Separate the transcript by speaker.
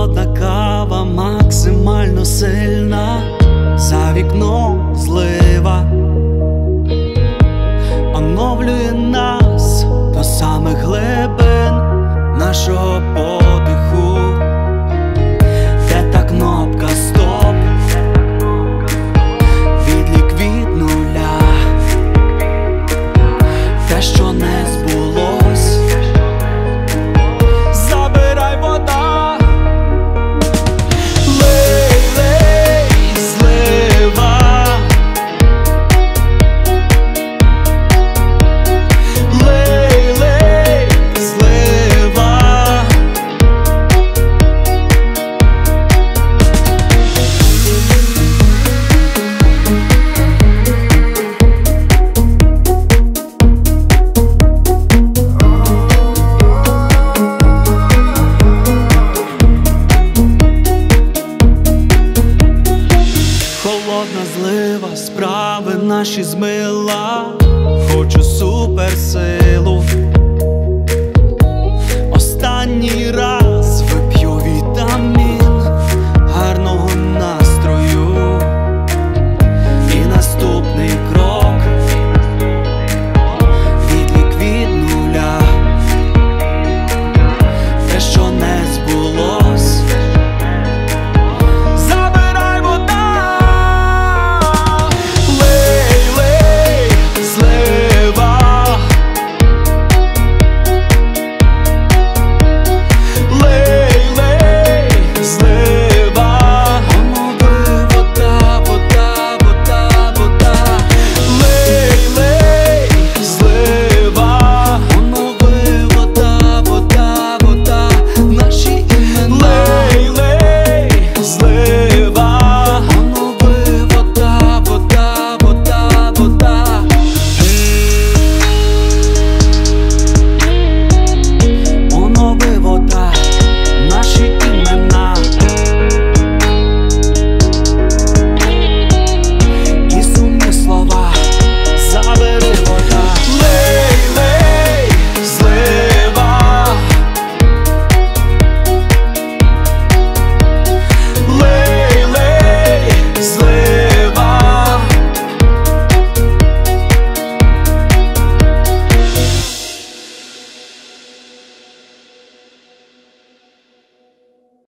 Speaker 1: холодна кава, максимально сильна, за вікном злива оновлює нас до самих глибин нашого подиху. Де та кнопка стоп, відлік від нуля, те, що не збулось, забирай вода. Лей, лей, злива, лей, лей, злива. Холодна злива, справи наші змила,